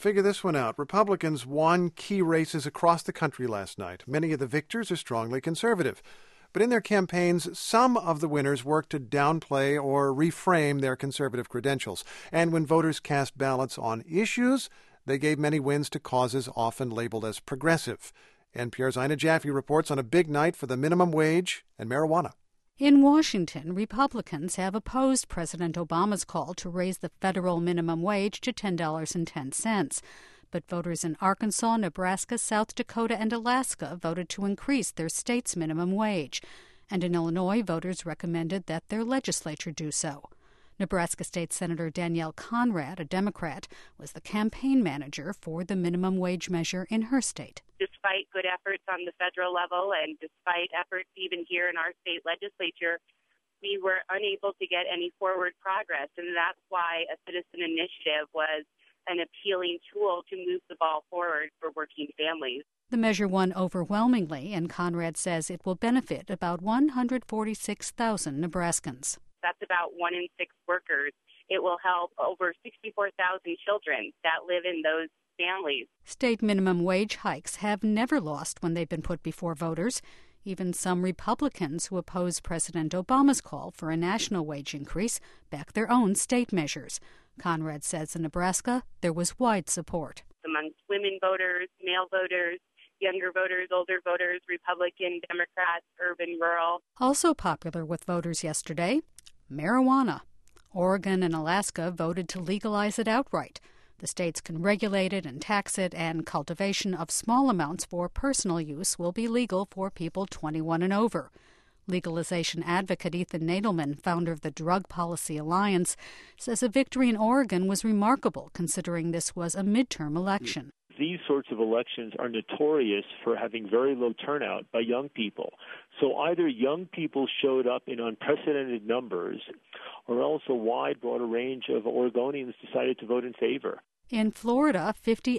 Figure this one out. Republicans won key races across the country last night. Many of the victors are strongly conservative. But in their campaigns, some of the winners worked to downplay or reframe their conservative credentials. And when voters cast ballots on issues, they gave many wins to causes often labeled as progressive. NPR's Ina Jaffe reports on a big night for the minimum wage and marijuana. In Washington, Republicans have opposed President Obama's call to raise the federal minimum wage to $10.10. But voters in Arkansas, Nebraska, South Dakota, and Alaska voted to increase their state's minimum wage. And in Illinois, voters recommended that their legislature do so. Nebraska State Senator Danielle Conrad, a Democrat, was the campaign manager for the minimum wage measure in her state. Despite good efforts on the federal level and despite efforts even here in our state legislature, we were unable to get any forward progress. And that's why a citizen initiative was an appealing tool to move the ball forward for working families. The measure won overwhelmingly, and Conrad says it will benefit about 146,000 Nebraskans. That's about 1 in 6 workers. It will help over 64,000 children that live in those families. State minimum wage hikes have never lost when they've been put before voters. Even some Republicans who oppose President Obama's call for a national wage increase back their own state measures. Conrad says in Nebraska there was wide support. Amongst women voters, male voters, younger voters, older voters, Republican, Democrats, urban, rural. Also popular with voters yesterday, marijuana. Oregon and Alaska voted to legalize it outright. The states can regulate it and tax it, and cultivation of small amounts for personal use will be legal for people 21 and over. Legalization advocate Ethan Nadelman, founder of the Drug Policy Alliance, says a victory in Oregon was remarkable considering this was a midterm election. These sorts of elections are notorious for having very low turnout by young people. So either young people showed up in unprecedented numbers, or else a wide, broader range of Oregonians decided to vote in favor. In Florida,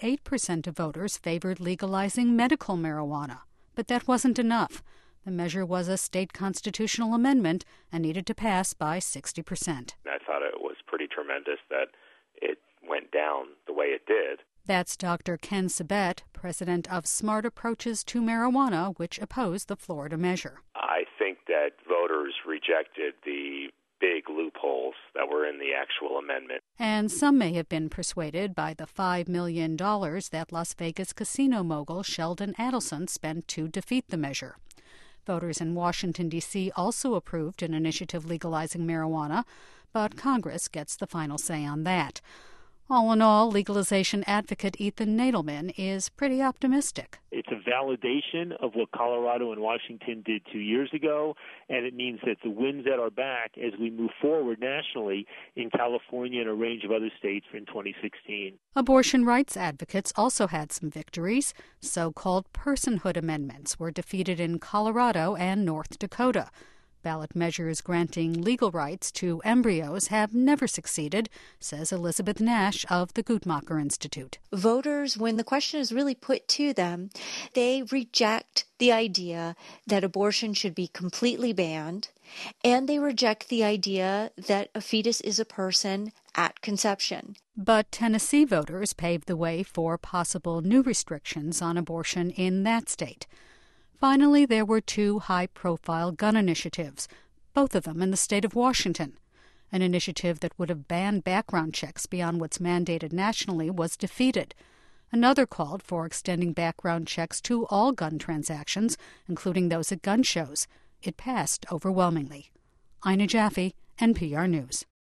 58% of voters favored legalizing medical marijuana. But that wasn't enough. The measure was a state constitutional amendment and needed to pass by 60%. I thought it was pretty tremendous that it went down the way it did. That's Dr. Ken Sabet, president of Smart Approaches to Marijuana, which opposed the Florida measure. I think that voters rejected the big loopholes that were in the actual amendment. And some may have been persuaded by the $5 million that Las Vegas casino mogul Sheldon Adelson spent to defeat the measure. Voters in Washington, D.C. also approved an initiative legalizing marijuana, but Congress gets the final say on that. All in all, legalization advocate Ethan Nadelman is pretty optimistic. It's a validation of what Colorado and Washington did 2 years ago, and it means that the winds at our back as we move forward nationally in California and a range of other states in 2016. Abortion rights advocates also had some victories. So-called personhood amendments were defeated in Colorado and North Dakota. Ballot measures granting legal rights to embryos have never succeeded, says Elizabeth Nash of the Guttmacher Institute. Voters, when the question is really put to them, they reject the idea that abortion should be completely banned, and they reject the idea that a fetus is a person at conception. But Tennessee voters paved the way for possible new restrictions on abortion in that state. Finally, there were 2 high-profile gun initiatives, both of them in the state of Washington. An initiative that would have banned background checks beyond what's mandated nationally was defeated. Another called for extending background checks to all gun transactions, including those at gun shows. It passed overwhelmingly. Ina Jaffe, NPR News.